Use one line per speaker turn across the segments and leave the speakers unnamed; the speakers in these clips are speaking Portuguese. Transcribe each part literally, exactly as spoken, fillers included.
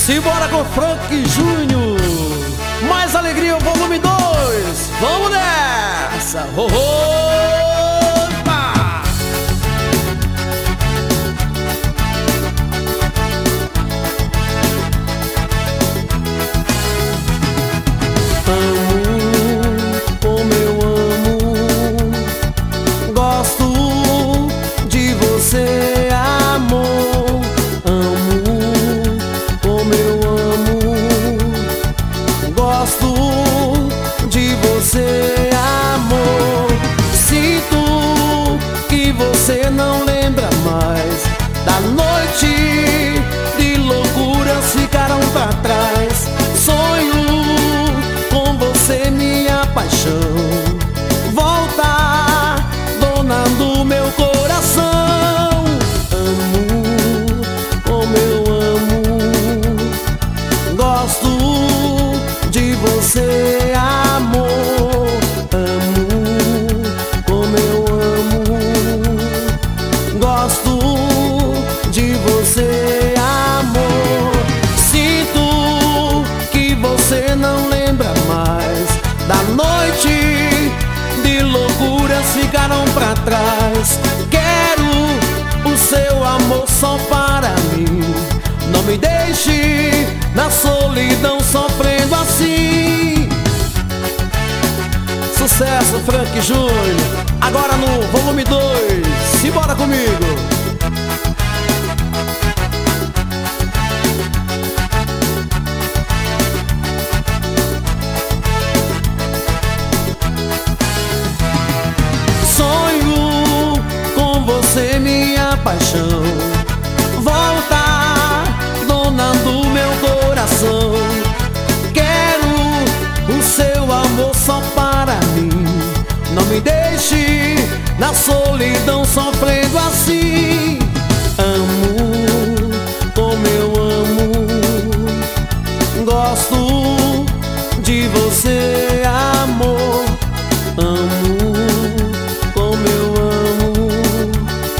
Simbora com Frank Júnior. Mais alegria, o volume dois. Vamos nessa. Oh, oh, pá.
Amo como eu amo, gosto de você, amor. Amo como eu amo, gosto de você, amor. Sinto que você não lembra mais da noite de loucuras ficaram pra trás. Sonho com você, minha paixão, volta, dona do meu coração. Amo como eu amo, gosto de você, amor. Amo como eu amo, gosto de você, amor. Sinto que você não lembra mais da noite de loucuras ficaram pra trás. Quero o seu amor só para mim, não me deixe na solidão sofrendo assim. Sucesso, Frank Júnior. Agora no volume dois. Simbora comigo. Sonho com você, minha paixão, volta, dona do meu coração. Quero o seu amor só para mim, não me deixe na solidão sofrendo assim. Amo como eu amo, gosto de você, amor. Amo como eu amo,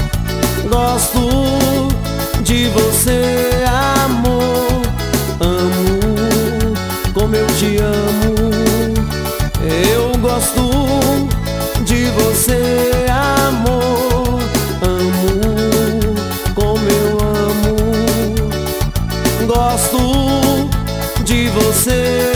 gosto de você, amor. Amo como eu te amo, eu gosto de você, amor. Amo como eu amo, gosto de você.